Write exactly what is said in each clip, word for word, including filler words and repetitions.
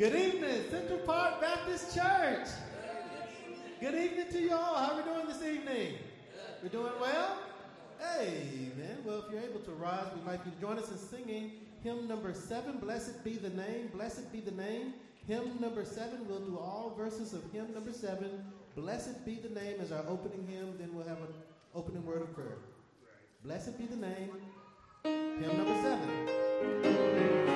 Good evening, Central Park Baptist Church. Good evening to you all. How are we doing this evening? We're doing well? Amen. Well, if you're able to rise, we might be join us in singing hymn number seven, Blessed Be the Name. Blessed Be the Name. Hymn number seven. We'll do all verses of hymn number seven. Blessed Be the Name as our opening hymn. Then we'll have an opening word of prayer. Blessed be the name. Hymn number seven.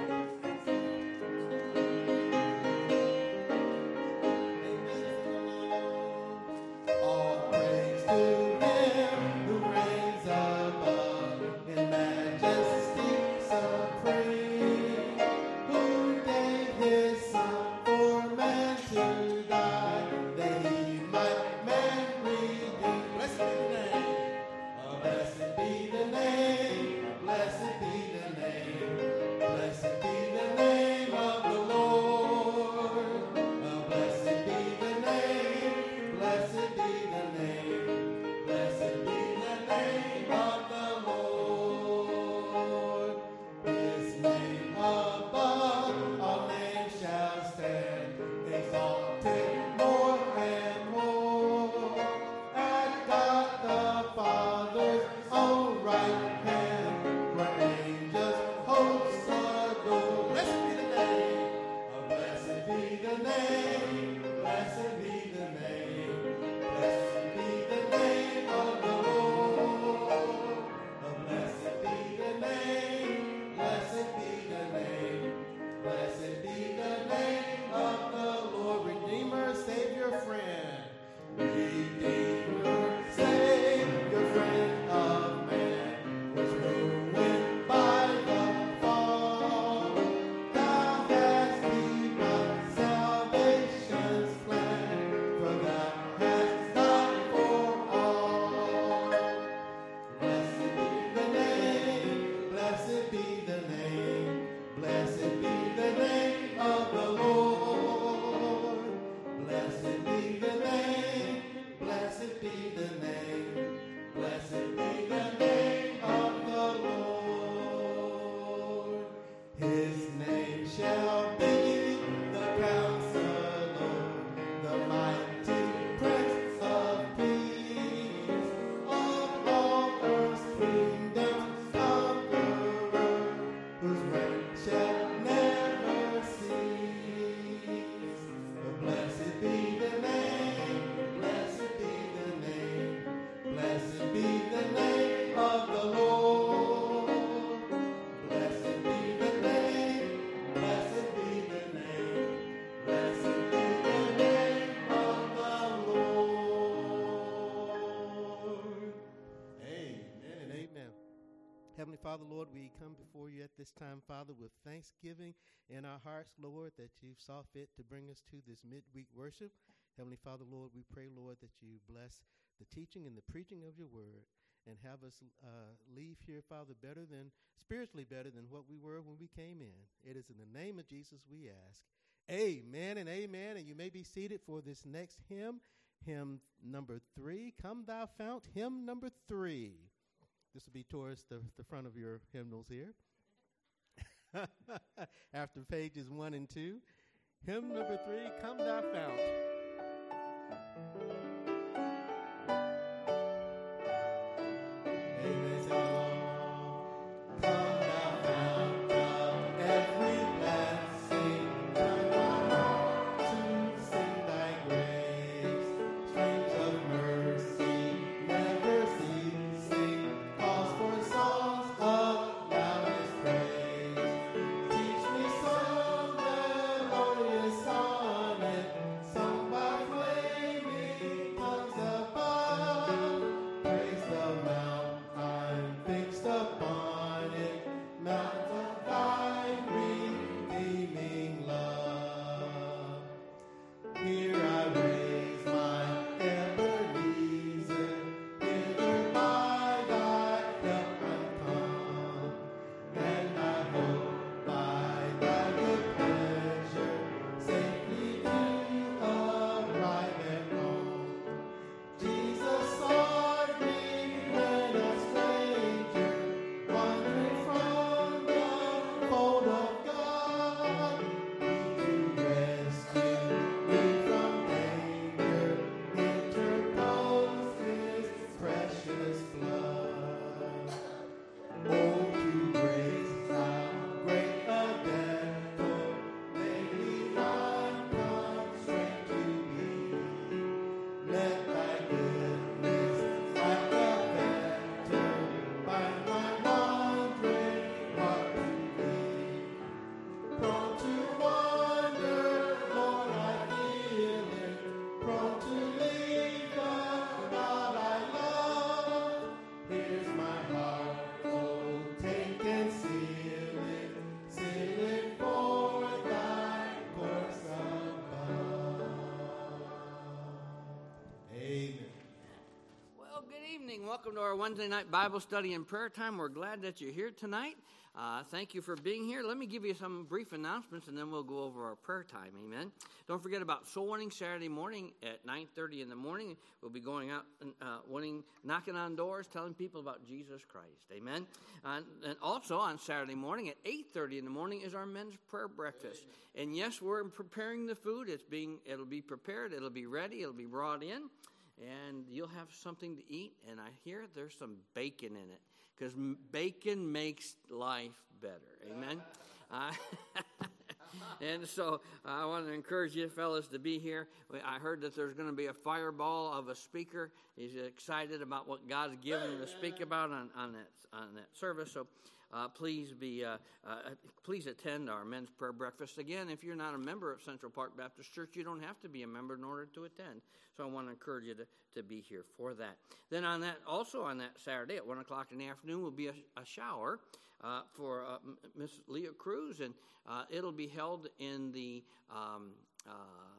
Heavenly Father, Lord, we come before you at this time, Father, with thanksgiving in our hearts, Lord, that you saw fit to bring us to this midweek worship. Heavenly Father, Lord, we pray, Lord, that you bless the teaching and the preaching of your word and have us uh, leave here, Father, better than, spiritually better than what we were when we came in. It is in the name of Jesus we ask. Amen and amen. And you may be seated for this next hymn, hymn number three, Come Thou Fount, hymn number three. This will be towards the, the front of your hymnals here. After pages one and two. Hymn number three, Come Thou Fount. Song by flame. evening. Welcome to our Wednesday night Bible study and prayer time. We're glad that you're here tonight. Uh, thank you for being here. Let me give you some brief announcements, and then we'll go over our prayer time. Amen. Don't forget about soul winning Saturday morning at nine thirty in the morning. We'll be going out and uh, winning, knocking on doors, telling people about Jesus Christ. Amen. Uh, and also on Saturday morning at eight thirty in the morning is our men's prayer breakfast. Amen. And yes, we're preparing the food. It's being, it'll be prepared. It'll be ready. It'll be brought in. And you'll have something to eat, and I hear there's some bacon in it, because bacon makes life better. Amen? Uh, and so I want to encourage you fellas to be here. I heard that there's going to be a fireball of a speaker. He's excited about what God's given him to speak about on, on, that, on that service. So uh, please be uh, uh, please attend our men's prayer breakfast. Again, if you're not a member of Central Park Baptist Church, you don't have to be a member in order to attend. So I want to encourage you to, to be here for that. Then on that, also on that Saturday at one o'clock in the afternoon will be a, a shower uh, for uh, Miss Leah Cruz, and uh, it'll be held in the um, uh,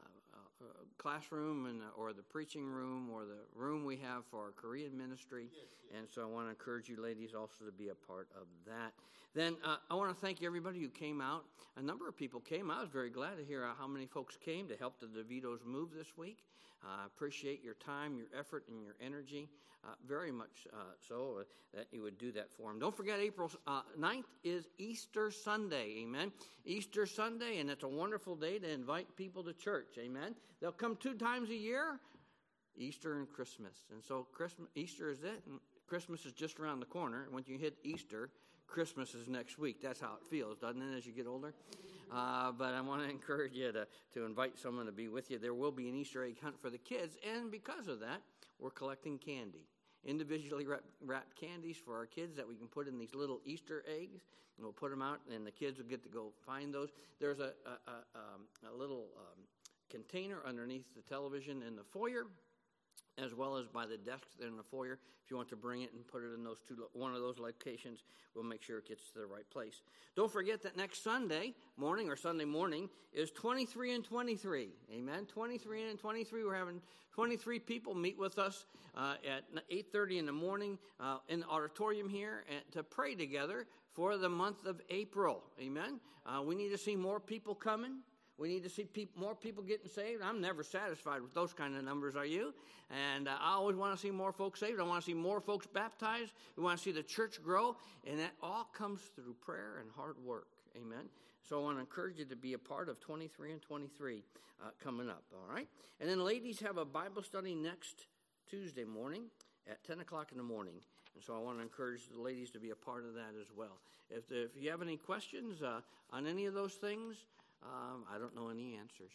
uh, classroom and or the preaching room or the room we have for our Korean ministry. Yes, yes. And so I want to encourage you ladies also to be a part of that. Then uh, I want to thank everybody who came out. A number of people came. I was very glad to hear how many folks came to help the DeVitos move this week. I uh, appreciate your time, your effort, and your energy, uh, very much uh, so uh, that you would do that for them. Don't forget, April uh, ninth is Easter Sunday, amen? Easter Sunday, and it's a wonderful day to invite people to church, amen? They'll come two times a year, Easter and Christmas. And so Christmas, Easter is it, and Christmas is just around the corner. Once you hit Easter, Christmas is next week. That's how it feels, doesn't it, as you get older? Uh, but I want to encourage you to, to invite someone to be with you. There will be an Easter egg hunt for the kids, and because of that, we're collecting candy, individually wrapped candies for our kids that we can put in these little Easter eggs, and we'll put them out, and the kids will get to go find those. There's a, a, a, um, a little um, container underneath the television in the foyer, as well as by the desks in the foyer. If you want to bring it and put it in those two, one of those locations, we'll make sure it gets to the right place. Don't forget that next Sunday morning or Sunday morning is twenty-three and twenty-three. Amen. twenty-three and twenty-three. We're having twenty-three people meet with us uh, at eight thirty in the morning uh, in the auditorium here and to pray together for the month of April. Amen. Uh, we need to see more people coming. We need to see people, more people getting saved. I'm never satisfied with those kind of numbers, are you? And uh, I always want to see more folks saved. I want to see more folks baptized. We want to see the church grow. And that all comes through prayer and hard work. Amen. So I want to encourage you to be a part of twenty-three and twenty-three uh, coming up, all right? And then ladies have a Bible study next Tuesday morning at ten o'clock in the morning. And so I want to encourage the ladies to be a part of that as well. If, if you have any questions uh, on any of those things, Um, I don't know any answers.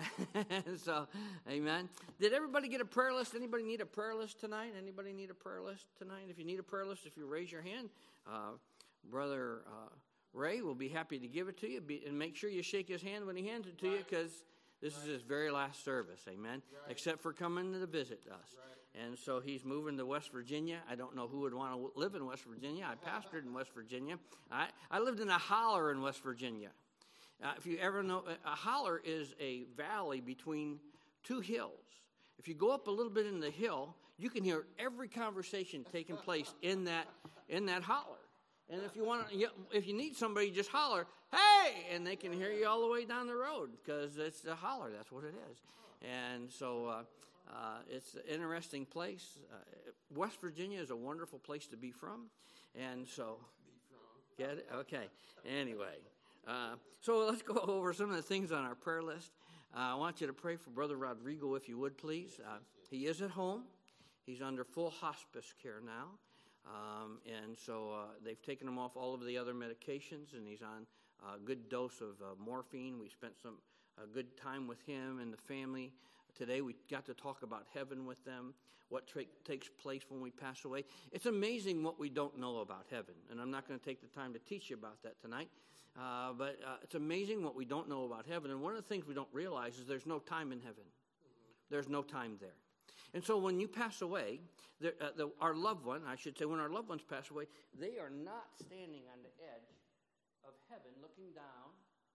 So, amen. Did everybody get a prayer list? Anybody need a prayer list tonight? Anybody need a prayer list tonight? If you need a prayer list, if you raise your hand, uh, Brother uh, Ray will be happy to give it to you. Be, and make sure you shake his hand when he hands it to right. you, because this right. is his very last service, amen, right. except for coming to visit us. Right. And so he's moving to West Virginia. I don't know who would want to live in West Virginia. I pastored in West Virginia. I, I lived in a holler in West Virginia. Uh, if you ever know, a holler is a valley between two hills. If you go up a little bit in the hill, you can hear every conversation taking place in that in that holler. And if you want to, if you need somebody, just holler, "Hey!" and they can hear you all the way down the road, because it's a holler. That's what it is. And so uh, uh, it's an interesting place. Uh, West Virginia is a wonderful place to be from. And so, get it? Okay. Anyway. Uh, so let's go over some of the things on our prayer list. Uh, I want you to pray for Brother Rodrigo, if you would, please. Uh, he is at home. He's under full hospice care now. Um, and so uh, they've taken him off all of the other medications, and he's on a good dose of uh, morphine. We spent some a good time with him and the family. Today we got to talk about heaven with them, what tra- takes place when we pass away. It's amazing what we don't know about heaven, and I'm not going to take the time to teach you about that tonight. Uh, but uh, it's amazing what we don't know about heaven. And one of the things we don't realize is there's no time in heaven. Mm-hmm. There's no time there. And so when you pass away, the, uh, the, our loved one, I should say, when our loved ones pass away, they are not standing on the edge of heaven looking down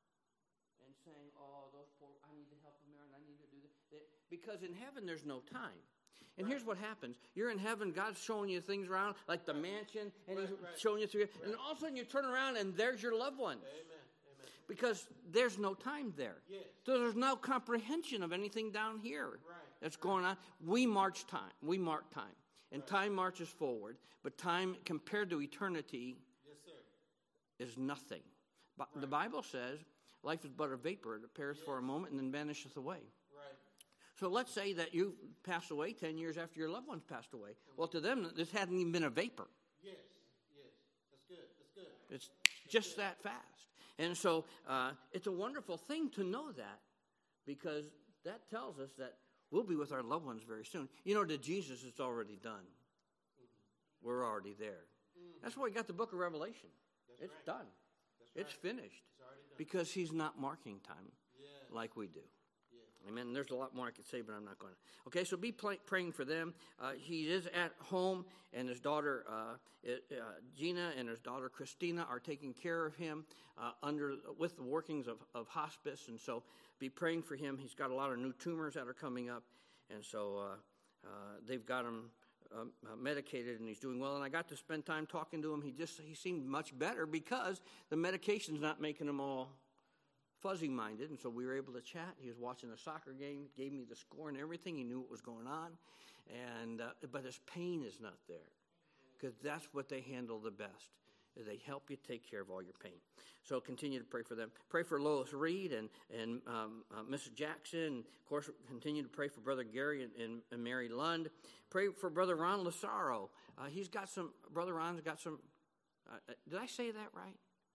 and saying, oh, those poor, I need to help them there and I need to do that. They, because in heaven there's no time. And right. here's what happens. You're in heaven, God's showing you things around, like the mansion, and right, he's right. showing you through it. Right. And all of a sudden you turn around and there's your loved ones. Amen. Amen. Because there's no time there. Yes. So there's no comprehension of anything down here Right. that's going on. We march time. We mark time. And Right. time marches forward. But time compared to eternity Yes, sir. is nothing. But Right. the Bible says life is but a vapor. It appears Yes. for a moment and then vanisheth away. Right. So let's say that you passed away ten years after your loved ones passed away. Well, to them, this hadn't even been a vapor. Yes. Yes. That's good. That's good. It's just that fast. And so uh, it's a wonderful thing to know that, because that tells us that we'll be with our loved ones very soon. You know, to Jesus, it's already done. Mm-hmm. We're already there. Mm-hmm. That's why we got the book of Revelation. That's it's right. done. That's It's right. finished. It's already done. Because he's not marking time Yeah. like we do. Yeah. Amen. There's a lot more I could say, but I'm not going to. Okay, so be pl- praying for them. Uh, he is at home, and his daughter uh, uh, Gina and his daughter Christina are taking care of him uh, under with the workings of, of hospice, and so be praying for him. He's got a lot of new tumors that are coming up, and so uh, uh, they've got him uh, medicated, and he's doing well. And I got to spend time talking to him. He just he seemed much better because the medication's not making him all fuzzy-minded, and so we were able to chat. He was watching a soccer game, gave me the score and everything. He knew what was going on, and uh, but his pain is not there, because that's what they handle the best. Is they help you take care of all your pain. So continue to pray for them. Pray for Lois Reed and and um, uh, Missus Jackson. Of course, continue to pray for Brother Gary and, and, and Mary Lund. Pray for Brother Ron Lazaro. Uh, he's got some. Brother Ron's got some. Uh, did I say that right?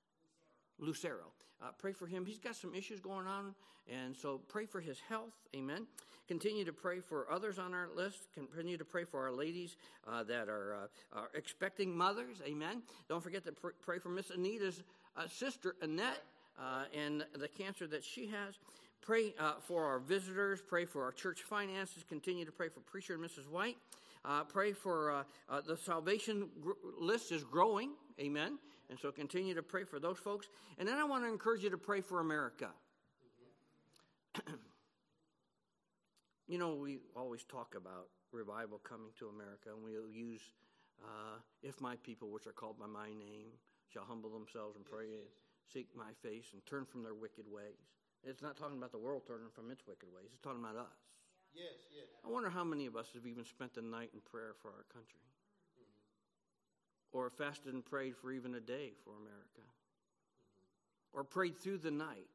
Lucero. Uh, pray for him. He's got some issues going on, and so pray for his health. Amen. Continue to pray for others on our list. Continue to pray for our ladies uh, that are, uh, are expecting mothers. Amen. Don't forget to pr- pray for Miss Anita's uh, sister, Annette, uh, and the cancer that she has. Pray uh, for our visitors. Pray for our church finances. Continue to pray for Preacher and Missus White. Uh, pray for uh, uh, the salvation gr- list is growing. Amen. And so continue to pray for those folks. And then I want to encourage you to pray for America. You know, we always talk about revival coming to America, and we'll use, uh, if my people, which are called by my name, shall humble themselves and pray, yes, yes. seek my face, and turn from their wicked ways. It's not talking about the world turning from its wicked ways. It's talking about us. Yes, yes. I wonder how many of us have even spent the night in prayer for our country. Or fasted and prayed for even a day for America. Mm-hmm. Or prayed through the night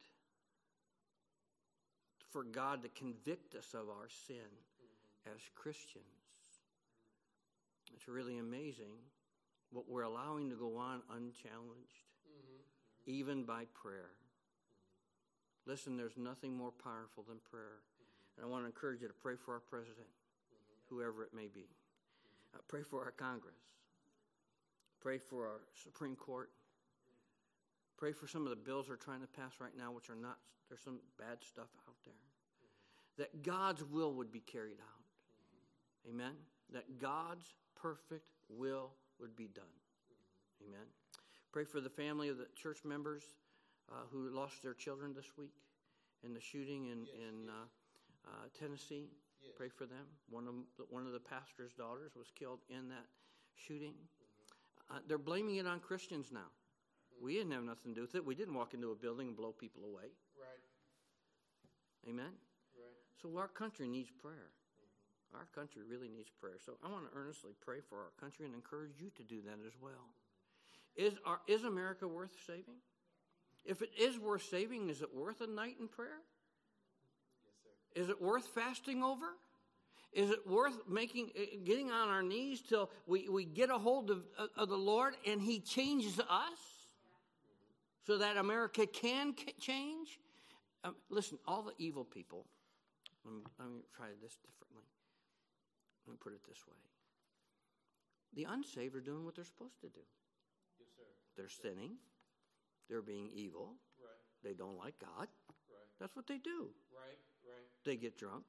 for God to convict us of our sin mm-hmm. as Christians. Mm-hmm. It's really amazing what we're allowing to go on unchallenged, mm-hmm. even by prayer. Mm-hmm. Listen, there's nothing more powerful than prayer. Mm-hmm. And I want to encourage you to pray for our president, mm-hmm. whoever it may be. Mm-hmm. Uh, pray for our Congress. Pray for our Supreme Court. Pray for some of the bills they're trying to pass right now, which are not, there's some bad stuff out there. Mm-hmm. That God's will would be carried out. Mm-hmm. Amen? That God's perfect will would be done. Mm-hmm. Amen? Pray for the family of the church members uh, who lost their children this week in the shooting in, yes, in yes. Uh, uh, Tennessee. Yes. Pray for them. One of, one of the pastor's daughters was killed in that shooting. Uh, they're blaming it on Christians now. Mm-hmm. We didn't have nothing to do with it. We didn't walk into a building and blow people away. Right. Amen? Right. So our country needs prayer. Mm-hmm. Our country really needs prayer. So I want to earnestly pray for our country and encourage you to do that as well. Mm-hmm. Is, our, is America worth saving? If it is worth saving, is it worth a night in prayer? Yes, sir. Is it worth fasting over? Is it worth making, getting on our knees till we, we get a hold of, of the Lord and He changes us so that America can change? Um, listen, all the evil people, let me, let me try this differently. Let me put it this way. The unsaved are doing what they're supposed to do. Yes, sir. They're sinning. They're being evil. Right. They don't like God. Right. That's what they do. Right, right. They get drunk.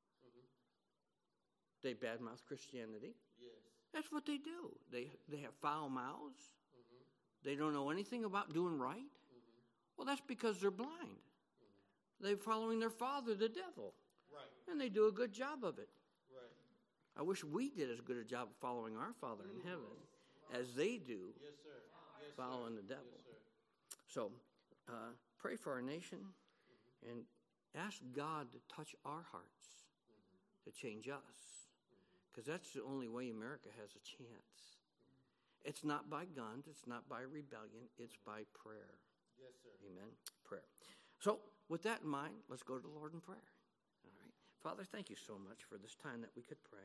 They badmouth Christianity. Yes. That's what they do. They they have foul mouths. Mm-hmm. They don't know anything about doing right. Mm-hmm. Well, that's because they're blind. Mm-hmm. They're following their father, the devil. Right. And they do a good job of it. Right. I wish we did as good a job of following our Father in heaven as they do Yes, sir. Yes, following sir. the devil. Yes, sir. So uh, pray for our nation and ask God to touch our hearts, to change us, because that's the only way America has a chance. It's not by guns, it's not by rebellion, it's by prayer. Yes, sir. Amen. Prayer. So with that in mind, let's go to the Lord in prayer. All right. Father, thank you so much for this time that we could pray.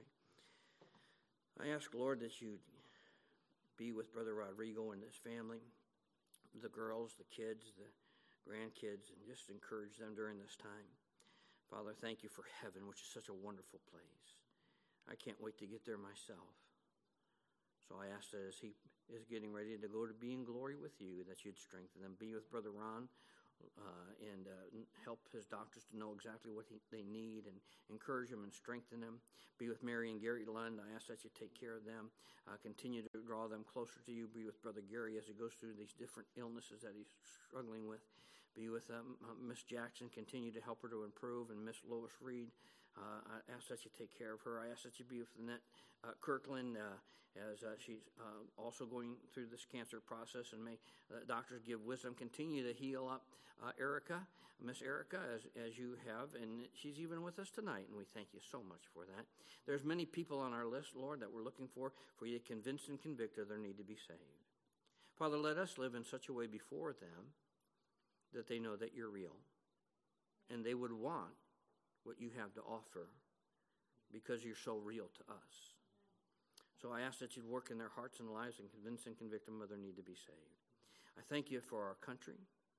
I ask, Lord, that you'd be with Brother Rodrigo and his family, the girls, the kids, the grandkids, and just encourage them during this time. Father, thank you for heaven, which is such a wonderful place. I can't wait to get there myself. So I ask that as he is getting ready to go to be in glory with you, that you'd strengthen them. Be with Brother Ron uh, and uh, help his doctors to know exactly what he, they need and encourage them and strengthen them. Be with Mary and Gary Lund. I ask that you take care of them. Uh, continue to draw them closer to you. Be with Brother Gary as he goes through these different illnesses that he's struggling with. Be with um, uh, Miss Jackson. Continue to help her to improve. And Miss Lois Reed, uh, I ask that you take care of her. I ask that you be with Annette uh, Kirkland uh, as uh, she's uh, also going through this cancer process. And may the doctors give wisdom. Continue to heal up uh, Erica, Miss Erica, as, as you have. And she's even with us tonight. And we thank you so much for that. There's many people on our list, Lord, that we're looking for, for you to convince and convict of their need to be saved. Father, let us live in such a way before them that they know that you're real and they would want what you have to offer because you're so real to us. So I ask that you'd work in their hearts and lives and convince and convict them of their need to be saved. I thank you for our country.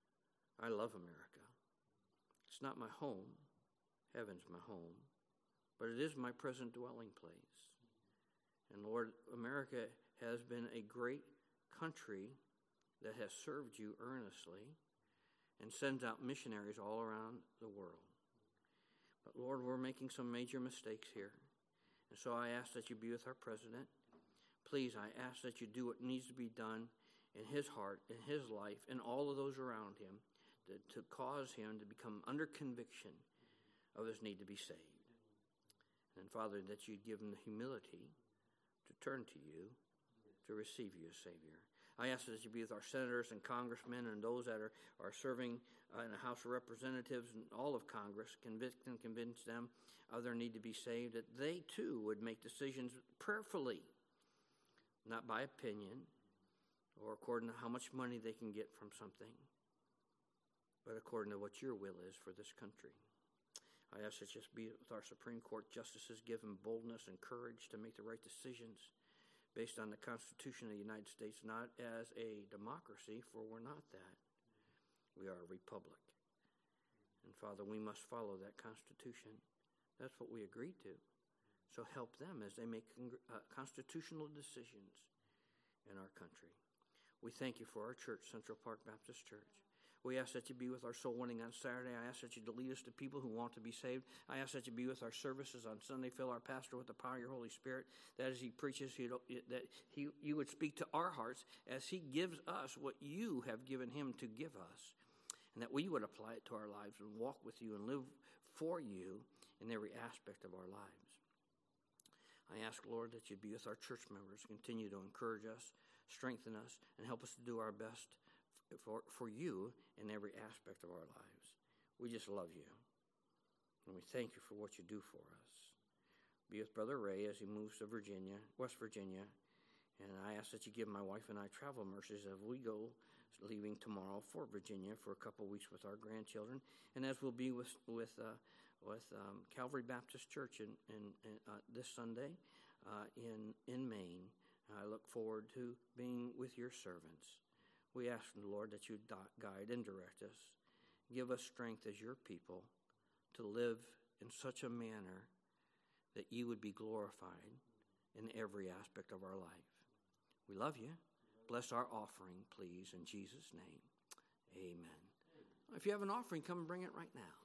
I love America. It's not my home. Heaven's my home. But it is my present dwelling place. And Lord, America has been a great country that has served you earnestly and sends out missionaries all around the world. But Lord, we're making some major mistakes here. And so I ask that you be with our president. Please, I ask that you do what needs to be done in his heart, in his life, and all of those around him to, to cause him to become under conviction of his need to be saved. And Father, that you'd give him the humility to turn to you, to receive you as Savior. I ask that you be with our senators and congressmen and those that are, are serving uh, in the House of Representatives and all of Congress, convict and convince them of their need to be saved, that they too would make decisions prayerfully, not by opinion or according to how much money they can get from something, but according to what your will is for this country. I ask that you just be with our Supreme Court justices, give them boldness and courage to make the right decisions based on the Constitution of the United States, not as a democracy, for we're not that. We are a republic. And Father, we must follow that Constitution. That's what we agreed to. So help them as they make con- uh, constitutional decisions in our country. We thank you for our church, Central Park Baptist Church. We ask that you be with our soul winning on Saturday. I ask that you lead us to people who want to be saved. I ask that you be with our services on Sunday. Fill our pastor with the power of your Holy Spirit, that as he preaches, he, that he, you would speak to our hearts as he gives us what you have given him to give us, and that we would apply it to our lives and walk with you and live for you in every aspect of our lives. I ask, Lord, that you'd be with our church members, continue to encourage us, strengthen us, and help us to do our best for, for you in every aspect of our lives. We just love you, and we thank you for what you do for us. Be with Brother Ray as he moves to Virginia, West Virginia, and I ask that you give my wife and I travel mercies as we go, leaving tomorrow for Virginia for a couple of weeks with our grandchildren, and as we'll be with with uh, with um, Calvary Baptist Church in, in, in uh, this Sunday uh, in in Maine. I look forward to being with your servants. We ask, Lord, that you guide and direct us. Give us strength as your people to live in such a manner that you would be glorified in every aspect of our life. We love you. Bless our offering, please, in Jesus' name. Amen. If you have an offering, come and bring it right now.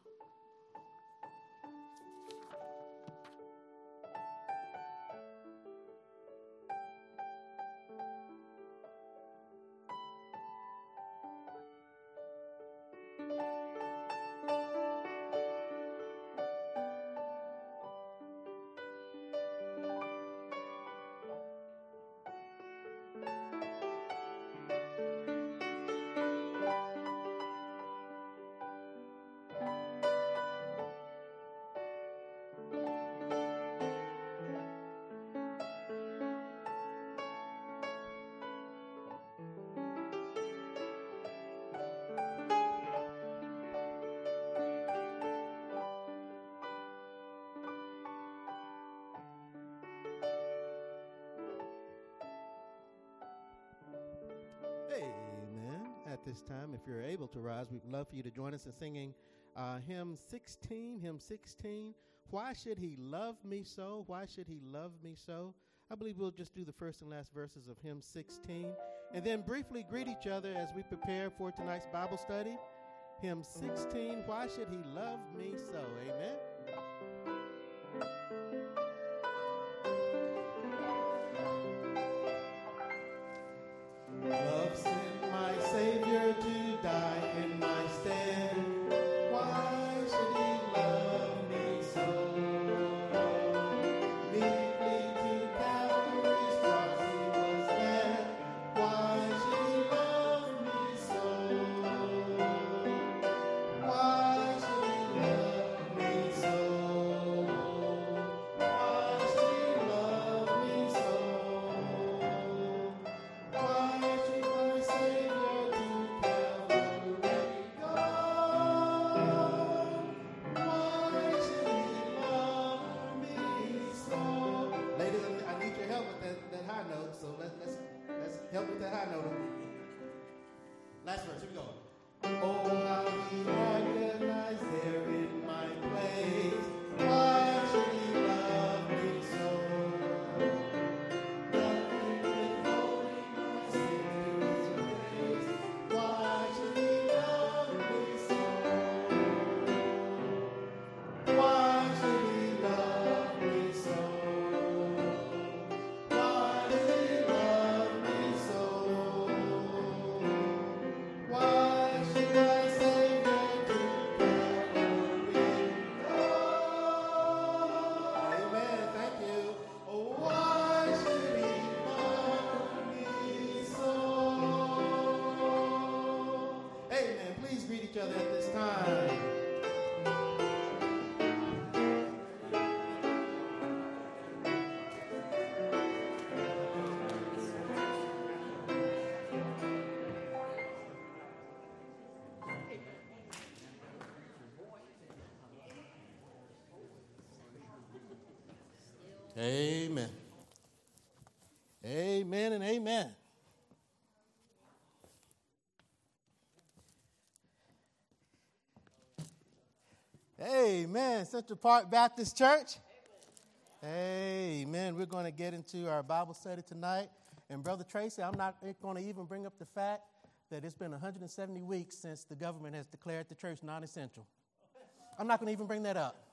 at this time. If you're able to rise, we'd love for you to join us in singing uh, hymn sixteen, hymn sixteen, Why Should He Love Me So? Why Should He Love Me So? I believe we'll just do the first and last verses of hymn sixteen, and then briefly greet each other as we prepare for tonight's Bible study. Hymn sixteen, Why Should He Love Me So? Amen. Love sent my Savior to die in my stead. Why should He love me so? Meekly to Calvary's cross He was led. Why should He love me so? Why should He love me so? Why should He love me so? Why should my Savior to Calvary go? Why should He love me so? Ladies, I need your help with that, that high note, so let's, let's, let's help with that high note. Last verse, here we go. Oh, how He agonized there in my place. Why should He love me so? Nothing withholding my Savior's grace. Why should He love me so? Why should He love me so? Why should He love me so? Why should my Savior to Calvary go? Amen. Thank you. Oh, why should He love me so? Amen. Please greet each other at this time. Amen. Amen and amen. Amen. Central Park Baptist Church. Amen. We're going to get into our Bible study tonight. And Brother Tracy, I'm not going to even bring up the fact that it's been one hundred seventy weeks since the government has declared the church non-essential. I'm not going to even bring that up.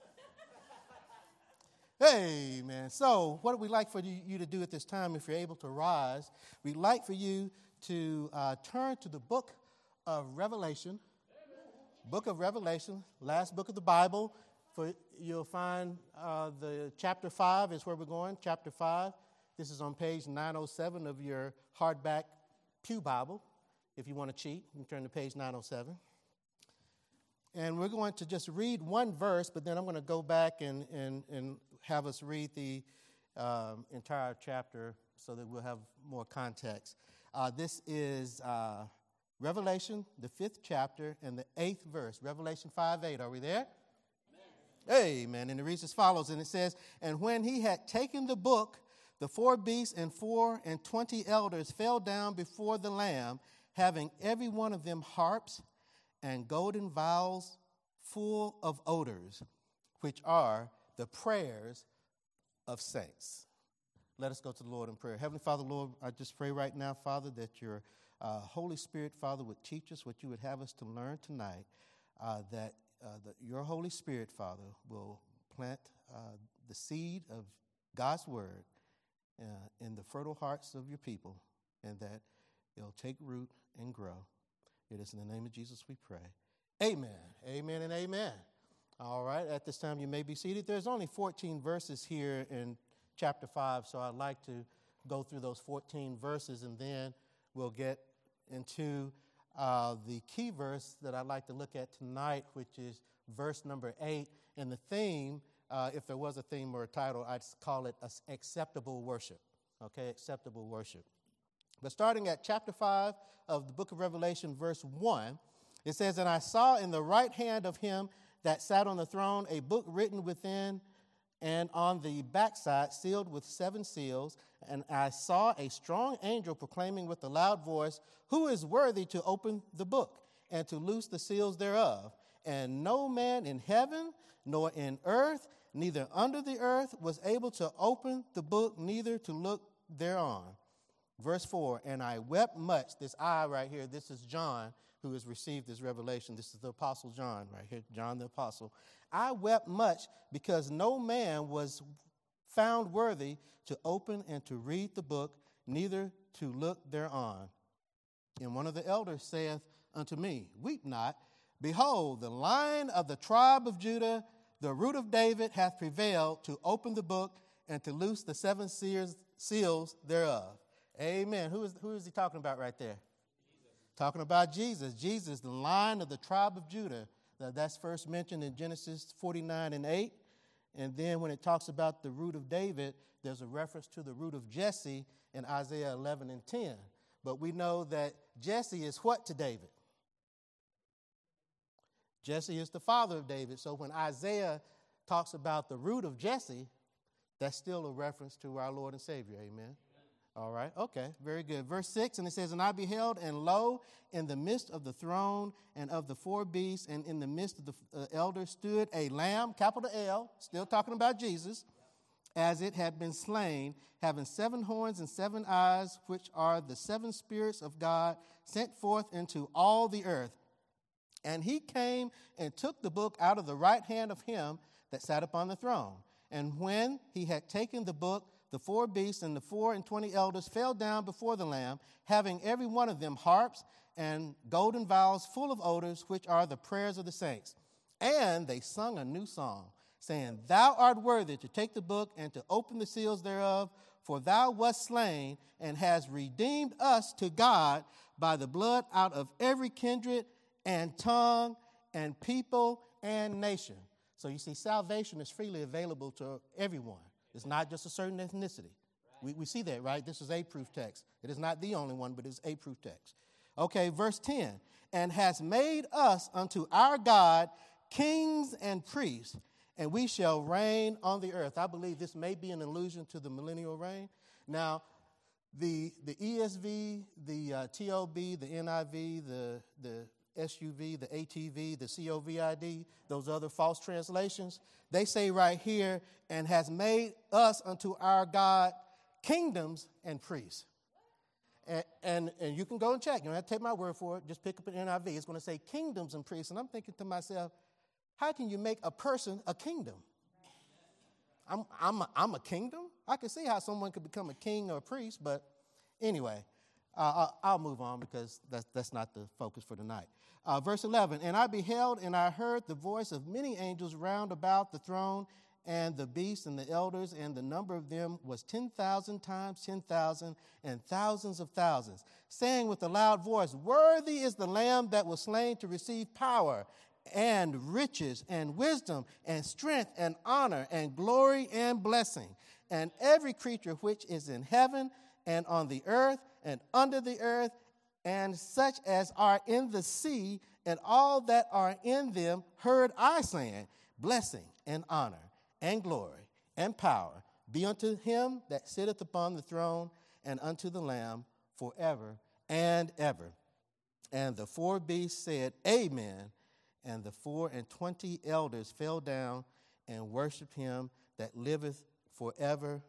Amen. So what would we like for you, you to do at this time, if you're able to rise? We'd like for you to uh, turn to the book of Revelation. Book of Revelation, last book of the Bible. For you'll find uh, the chapter five is where we're going. Chapter five. This is on page nine oh seven of your hardback pew Bible. If you want to cheat, you can turn to page nine oh seven. And we're going to just read one verse, but then I'm going to go back and and and have us read the um, entire chapter so that we'll have more context. Uh, this is uh, Revelation, the fifth chapter, and the eighth verse. Revelation five eight. Are we there? Amen. Amen. And it reads as follows, and it says, "And when he had taken the book, the four beasts and four and twenty elders fell down before the Lamb, having every one of them harps and golden vials full of odors, which are the prayers of saints." Let us go to the Lord in prayer. Heavenly Father, Lord, I just pray right now, Father, that your uh, Holy Spirit, Father, would teach us what you would have us to learn tonight, uh, that, uh, that your Holy Spirit, Father, will plant uh, the seed of God's word uh, in the fertile hearts of your people, and that it'll take root and grow. It is in the name of Jesus we pray. Amen. Amen and amen. All right, at this time you may be seated. There's only fourteen verses here in chapter five, so I'd like to go through those fourteen verses, and then we'll get into uh, the key verse that I'd like to look at tonight, which is verse number eight. And the theme, uh, if there was a theme or a title, I'd call it acceptable worship. Okay, acceptable worship. But starting at chapter five of the book of Revelation, verse one, it says, "And I saw in the right hand of him that sat on the throne a book written within and on the backside sealed with seven seals. And I saw a strong angel proclaiming with a loud voice, "Who is worthy to open the book and to loose the seals thereof?" And no man in heaven, nor in earth, neither under the earth, was able to open the book, neither to look thereon. Verse four, and I wept much. This I right here, this is John who has received this revelation. This is the Apostle John right here, John the Apostle. I wept much because no man was found worthy to open and to read the book, neither to look thereon. And one of the elders saith unto me, "Weep not. Behold, the Lion of the tribe of Judah, the Root of David, hath prevailed to open the book and to loose the seven seals, seals thereof." Amen. Who is, who is he talking about right there? Jesus. Talking about Jesus. Jesus, the Lion of the tribe of Judah. That's first mentioned in Genesis forty-nine and eight. And then when it talks about the root of David, there's a reference to the root of Jesse in Isaiah eleven and ten. But we know that Jesse is what to David? Jesse is the father of David. So when Isaiah talks about the root of Jesse, that's still a reference to our Lord and Savior. Amen. All right. Okay. Very good. Verse six, and it says, "And I beheld, and lo, in the midst of the throne and of the four beasts, and in the midst of the uh, elders stood a lamb," capital L, still talking about Jesus, "as it had been slain, having seven horns and seven eyes, which are the seven spirits of God sent forth into all the earth. And he came and took the book out of the right hand of him that sat upon the throne. And when he had taken the book, the four beasts and the four and twenty elders fell down before the Lamb, having every one of them harps and golden vials full of odors, which are the prayers of the saints. And they sung a new song, saying, "Thou art worthy to take the book and to open the seals thereof, for thou wast slain and hast redeemed us to God by the blood out of every kindred and tongue and people and nation." So you see, salvation is freely available to everyone. It's not just a certain ethnicity. We, we see that, right? This is a proof text. It is not the only one, but it's a proof text. Okay, verse ten. "And has made us unto our God kings and priests, and we shall reign on the earth." I believe this may be an allusion to the millennial reign. Now, the the E S V, the uh, T O B, the N I V, the the S U V, the A T V, the C O V I D, those other false translations, they say right here, "and has made us unto our God kingdoms and priests." And, and, and you can go and check. You don't have to take my word for it. Just pick up an N I V. It's going to say kingdoms and priests. And I'm thinking to myself, how can you make a person a kingdom? I'm, I'm, a, I'm a kingdom? I can see how someone could become a king or a priest, but anyway, uh, I'll, I'll move on because that's, that's not the focus for tonight. Uh, verse eleven, "And I beheld and I heard the voice of many angels round about the throne and the beasts and the elders, and the number of them was ten thousand times ten thousand and thousands of thousands, saying with a loud voice, Worthy is the Lamb that was slain to receive power and riches and wisdom and strength and honor and glory and blessing. And every creature which is in heaven and on the earth and under the earth, and such as are in the sea, and all that are in them, heard I saying, Blessing and honor and glory and power be unto him that sitteth upon the throne and unto the Lamb forever and ever. And the four beasts said, Amen. And the four and twenty elders fell down and worshiped him that liveth forever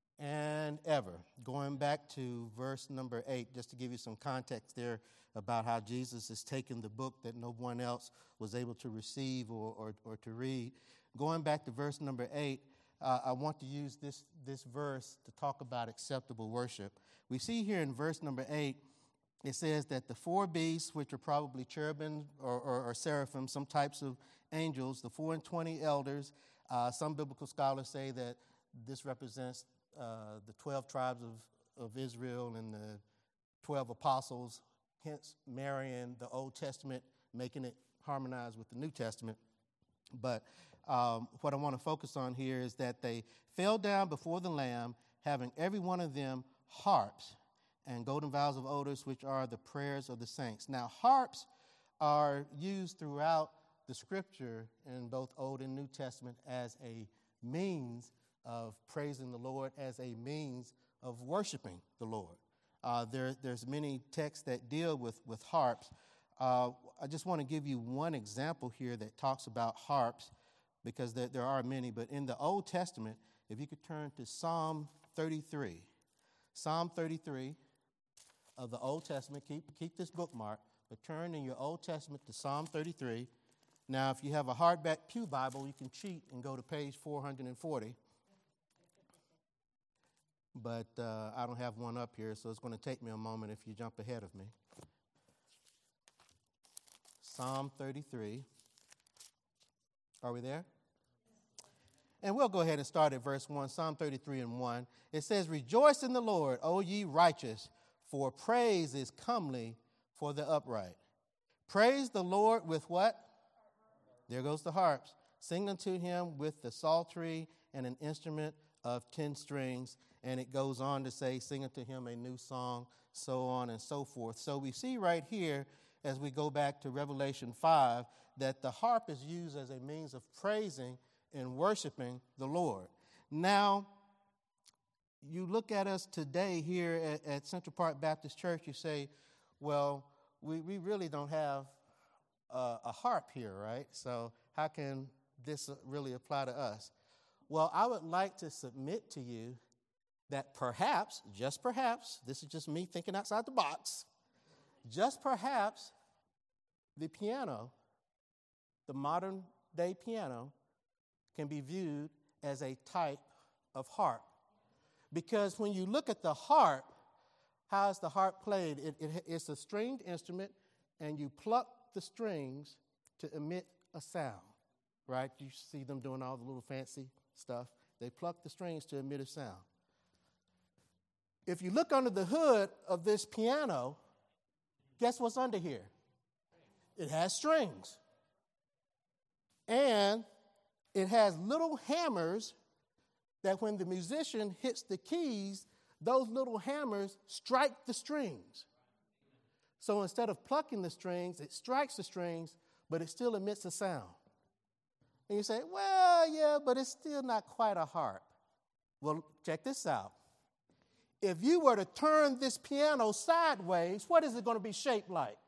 and ever. Going back to verse number eight, just to give you some context there about how Jesus is taking the book that no one else was able to receive or, or, or to read. Going back to verse number eight, uh, I want to use this, this verse to talk about acceptable worship. We see here in verse number eight, it says that the four beasts, which are probably cherubim or, or, or seraphim, some types of angels, the four and twenty elders, uh, some biblical scholars say that this represents uh, the twelve tribes of, of Israel and the twelve apostles, hence marrying the Old Testament, making it harmonize with the New Testament. But um, what I want to focus on here is that they fell down before the Lamb, having every one of them harps and golden vials of odors, which are the prayers of the saints. Now, harps are used throughout the Scripture in both Old and New Testament as a means of praising the Lord, as a means of worshiping the Lord. Uh, there, there's many texts that deal with, with harps. Uh, I just want to give you one example here that talks about harps, because there, there are many. But in the Old Testament, if you could turn to Psalm thirty-three. Psalm thirty-three of the Old Testament. Keep, keep this bookmark, but turn in your Old Testament to Psalm thirty-three. Now, if you have a hardback pew Bible, you can cheat and go to page four hundred forty. But uh, I don't have one up here, so it's going to take me a moment if you jump ahead of me. Psalm thirty-three. Are we there? And we'll go ahead and start at verse one, Psalm thirty-three and one. It says, "Rejoice in the Lord, O ye righteous, for praise is comely for the upright. Praise the Lord with" what? There goes the harps. "Sing unto him with the psaltery and an instrument of ten strings." And it goes on to say, "Sing unto him a new song," so on and so forth. So we see right here, as we go back to Revelation five, that the harp is used as a means of praising and worshiping the Lord. Now, you look at us today here at, at Central Park Baptist Church, you say, well, we, we really don't have a, a harp here, right? So how can this really apply to us? Well, I would like to submit to you that perhaps, just perhaps, this is just me thinking outside the box, just perhaps the piano, the modern day piano, can be viewed as a type of harp. Because when you look at the harp, how is the harp played? It, it, it's a stringed instrument, and you pluck the strings to emit a sound, right? You see them doing all the little fancy stuff. They pluck the strings to emit a sound. If you look under the hood of this piano, guess what's under here? It has strings. And it has little hammers that when the musician hits the keys, those little hammers strike the strings. So instead of plucking the strings, it strikes the strings, but it still emits a sound. And you say, well, yeah, but it's still not quite a harp. Well, check this out. If you were to turn this piano sideways, what is it going to be shaped like?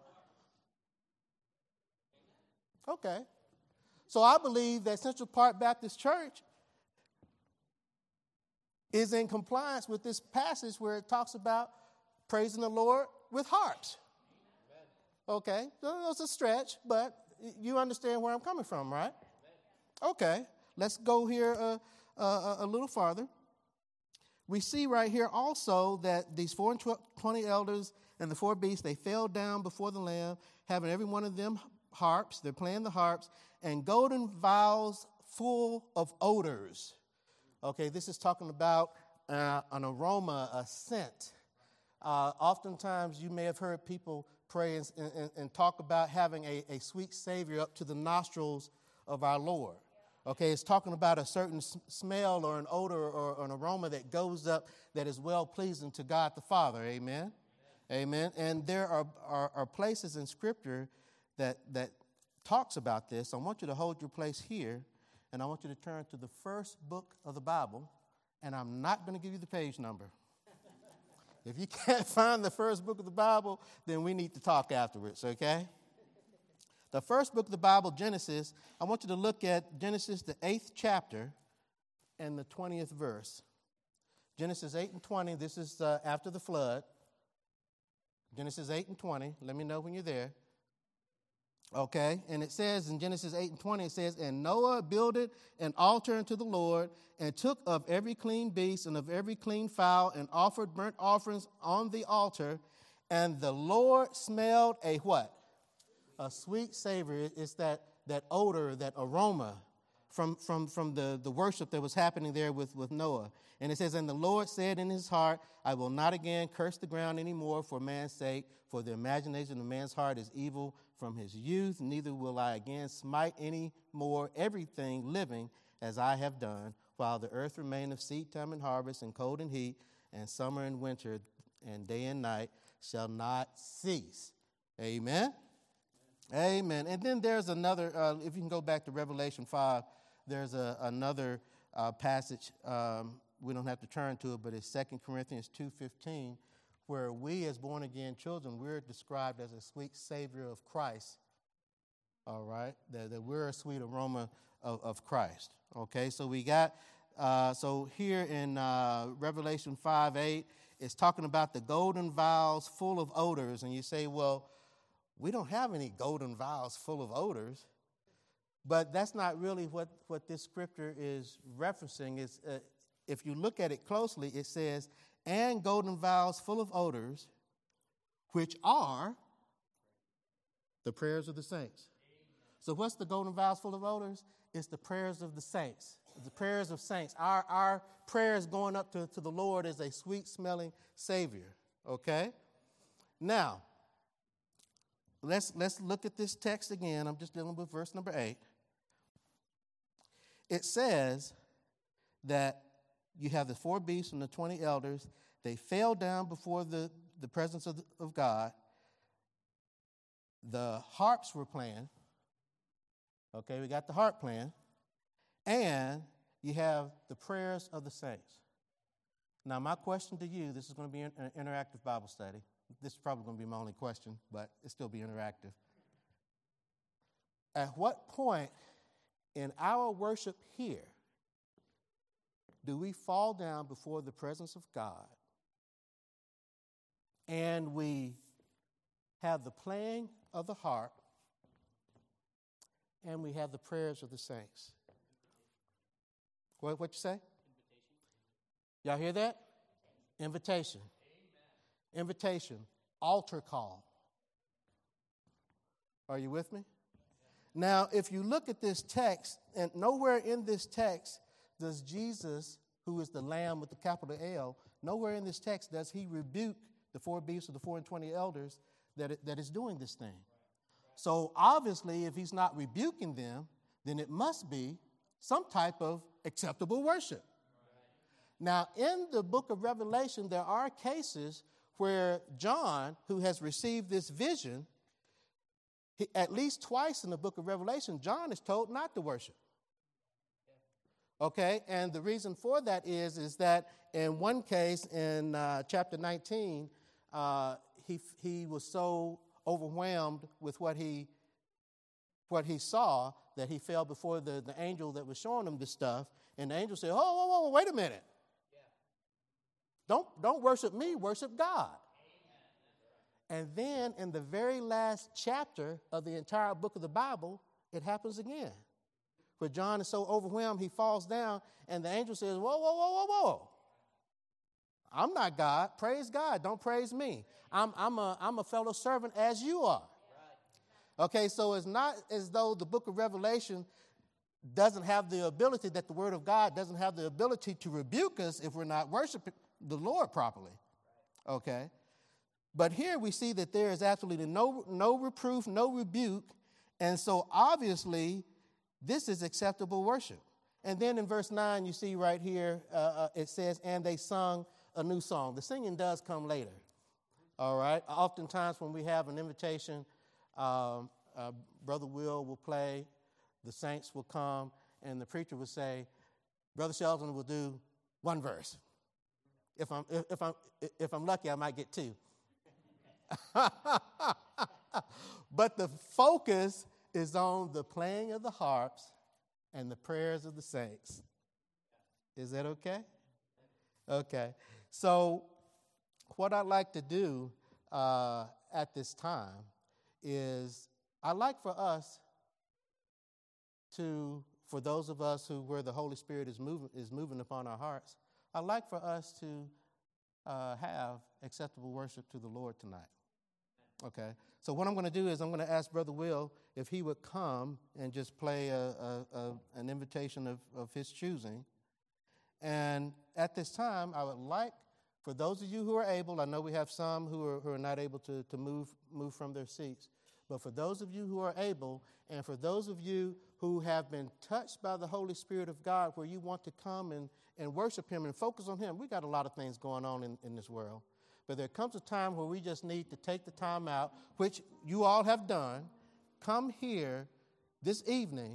Okay. So I believe that Central Park Baptist Church is in compliance with this passage where it talks about praising the Lord with harps. Okay, so it's a stretch, but you understand where I'm coming from, right? Okay, let's go here uh, uh, a little farther. We see right here also that these four and twenty elders and the four beasts, they fell down before the Lamb, having every one of them harps. They're playing the harps, and golden vials full of odors. Okay, this is talking about uh, an aroma, a scent. Uh, oftentimes, you may have heard people pray and, and, and talk about having a, a sweet Savior up to the nostrils of our Lord. Okay, it's talking about a certain smell or an odor or an aroma that goes up that is well-pleasing to God the Father. Amen? Amen. And there are, are, are places in Scripture that, that talks about this. I want you to hold your place here, and I want you to turn to the first book of the Bible, and I'm not going to give you the page number. If you can't find the first book of the Bible, then we need to talk afterwards, okay? The first book of the Bible, Genesis, I want you to look at Genesis, the eighth chapter, and the twentieth verse. Genesis eight and twenty, this is uh, after the flood. Genesis eight and twenty, let me know when you're there. Okay, and it says in Genesis eight and twenty, it says, "And Noah builded an altar unto the Lord, and took of every clean beast and of every clean fowl, and offered burnt offerings on the altar. And the Lord smelled a" what? A sweet savor. It's that, that odor, that aroma from, from, from the, the worship that was happening there with, with Noah. And it says, "And the Lord said in his heart, I will not again curse the ground anymore for man's sake, for the imagination of man's heart is evil from his youth, neither will I again smite any more everything living as I have done, while the earth remaineth seed time and harvest, and cold and heat, and summer and winter, and day and night shall not cease." Amen? Amen. And then there's another, uh, if you can go back to Revelation five, there's a, another uh, passage, um, we don't have to turn to it, but it's Second Corinthians two fifteen, where we as born-again children, we're described as a sweet Savior of Christ, all right, that, that we're a sweet aroma of, of Christ, okay? So we got, uh, so here in uh, Revelation five eight, it's talking about the golden vials full of odors, and you say, well, we don't have any golden vials full of odors, but that's not really what, what this scripture is referencing. It's, uh, if you look at it closely, it says, and golden vials full of odors, which are the prayers of the saints. So what's the golden vials full of odors? It's the prayers of the saints, the prayers of saints. Our, our prayers going up to, to the Lord as a sweet-smelling Savior, okay? Now, let's, let's look at this text again. I'm just dealing with verse number eight. It says that you have the four beasts and the twenty elders. They fell down before the, the presence of, the, of God. The harps were playing. Okay, we got the harp playing. And you have the prayers of the saints. Now, my question to you, this is going to be an interactive Bible study. This is probably going to be my only question, but it'll still be interactive. At what point in our worship here do we fall down before the presence of God and we have the playing of the harp and we have the prayers of the saints? What what you say? Invitation. Y'all hear that? Invitation. Amen. Invitation. Altar call. Are you with me? Now, if you look at this text, and nowhere in this text does Jesus, who is the Lamb with the capital L, nowhere in this text does he rebuke the four beasts or the four and twenty elders that, it, that is doing this thing. So obviously, if he's not rebuking them, then it must be some type of acceptable worship. Now, in the book of Revelation, there are cases where John, who has received this vision, he, at least twice in the book of Revelation, John is told not to worship. Okay, and the reason for that is, is that in one case, in uh, chapter nineteen, uh, he he was so overwhelmed with what he what he saw that he fell before the, the angel that was showing him this stuff, and the angel said, "Oh, whoa, whoa, wait a minute! Yeah. Don't don't worship me, worship God." Amen. And then in the very last chapter of the entire book of the Bible, it happens again. Where John is so overwhelmed, he falls down, and the angel says, whoa, whoa, whoa, whoa, whoa. I'm not God. Praise God. Don't praise me. I'm, I'm, a, I'm a fellow servant as you are. Okay, so it's not as though the book of Revelation doesn't have the ability, that the Word of God doesn't have the ability to rebuke us if we're not worshiping the Lord properly. Okay? But here we see that there is absolutely no, no reproof, no rebuke, and so obviously this is acceptable worship. And then in verse nine, you see right here, uh, uh, it says, and they sung a new song. The singing does come later, all right? Oftentimes when we have an invitation, um, uh, Brother Will will play, the saints will come, and the preacher will say, Brother Sheldon will do one verse. If I'm, if, if I'm, if I'm lucky, I might get two. But the focus is on the playing of the harps and the prayers of the saints. Is that okay? Okay. So what I'd like to do uh, at this time is I'd like for us to, for those of us who where the Holy Spirit is moving is moving upon our hearts, I'd like for us to uh, have acceptable worship to the Lord tonight. Okay. So what I'm going to do is I'm going to ask Brother Will if he would come and just play a, a, a, an invitation of, of his choosing. And at this time, I would like for those of you who are able, I know we have some who are, who are not able to, to move, move from their seats, but for those of you who are able, and for those of you who have been touched by the Holy Spirit of God, where you want to come and, and worship him and focus on him, we got a lot of things going on in, in this world. But there comes a time where we just need to take the time out, which you all have done, come here this evening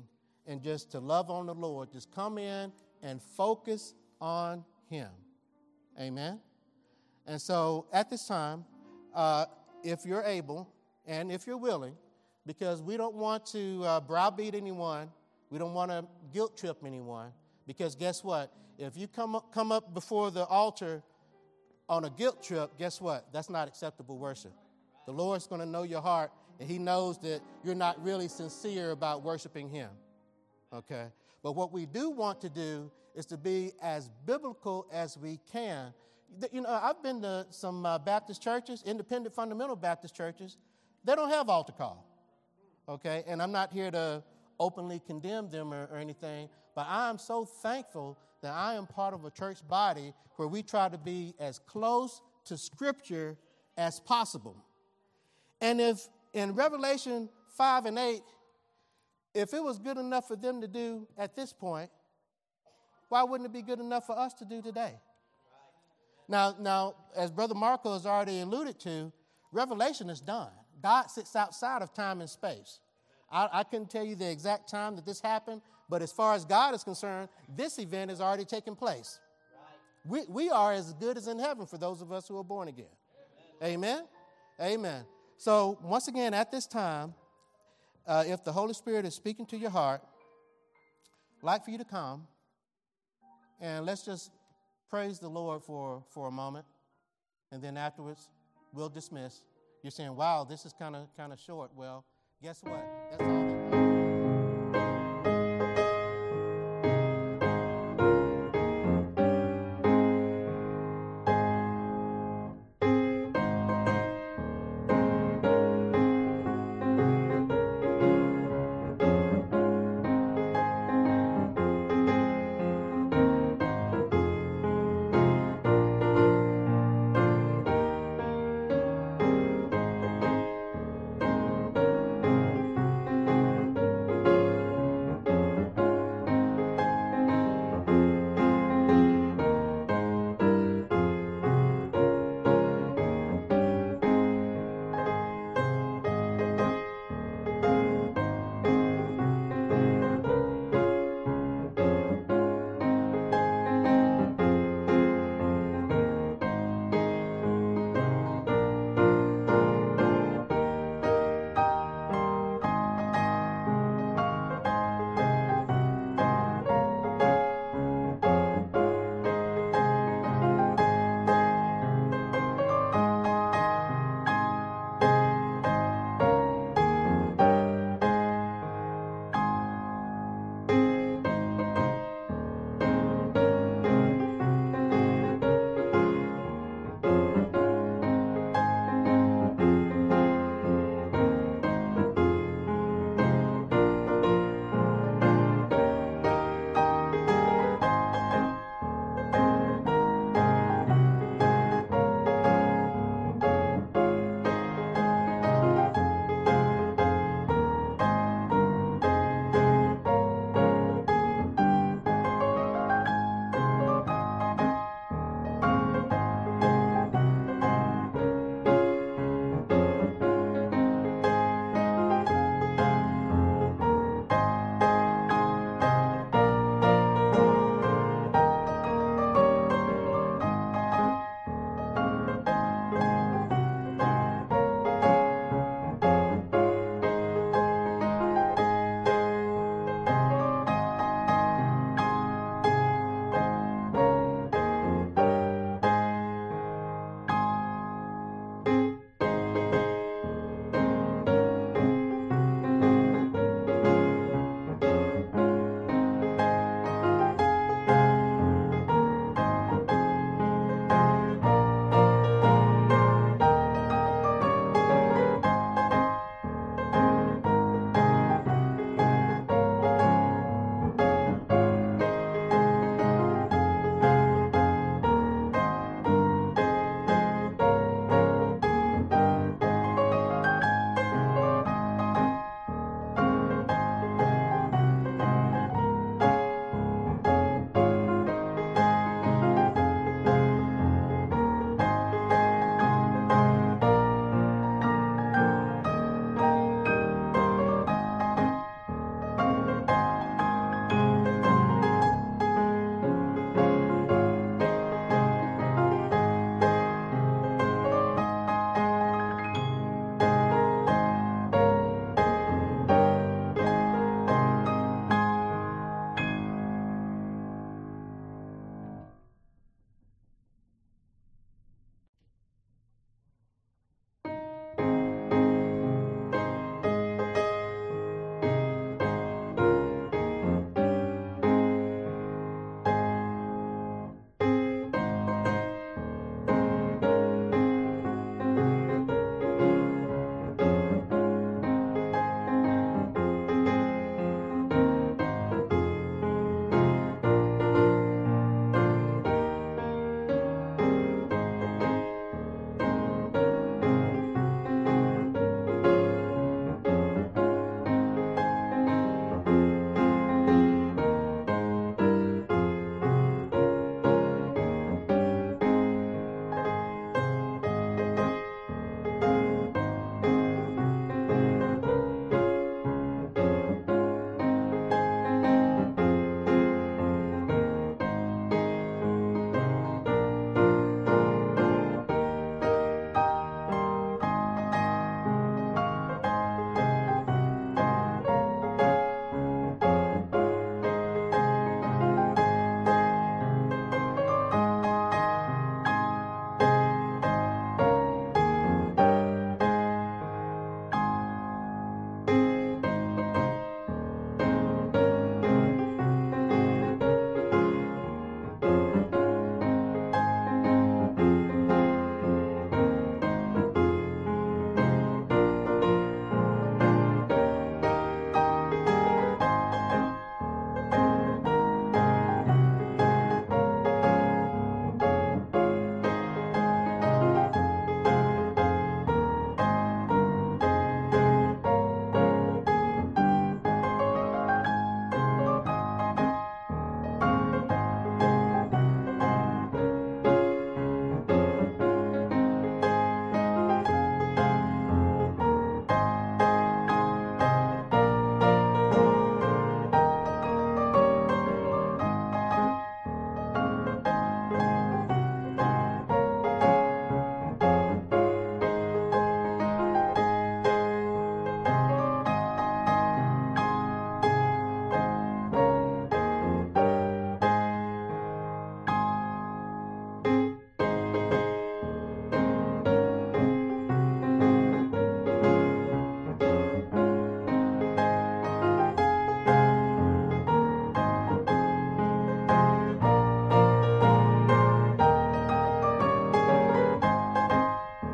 and just to love on the Lord. Just come in and focus on him. Amen. And so at this time, uh, if you're able and if you're willing, because we don't want to uh, browbeat anyone, we don't want to guilt trip anyone, because guess what? If you come up, come up before the altar on a guilt trip, guess what? That's not acceptable worship. The Lord's going to know your heart, and he knows that you're not really sincere about worshiping him. Okay? But what we do want to do is to be as biblical as we can. You know, I've been to some uh, Baptist churches, independent fundamental Baptist churches. They don't have altar call. Okay? And I'm not here to openly condemn them or, or anything, but I am so thankful that I am part of a church body where we try to be as close to Scripture as possible. And if in Revelation five and eight, if it was good enough for them to do at this point, why wouldn't it be good enough for us to do today? Now, now, as Brother Marco has already alluded to, Revelation is done. God sits outside of time and space. I, I couldn't tell you the exact time that this happened, but as far as God is concerned, this event has already taken place. Right. We, we are as good as in heaven for those of us who are born again. Amen? Amen. Amen. So once again, at this time, uh, if the Holy Spirit is speaking to your heart, I'd like for you to come, and let's just praise the Lord for, for a moment, and then afterwards, we'll dismiss. You're saying, wow, this is kind of kind of short. Well, guess what? That's all that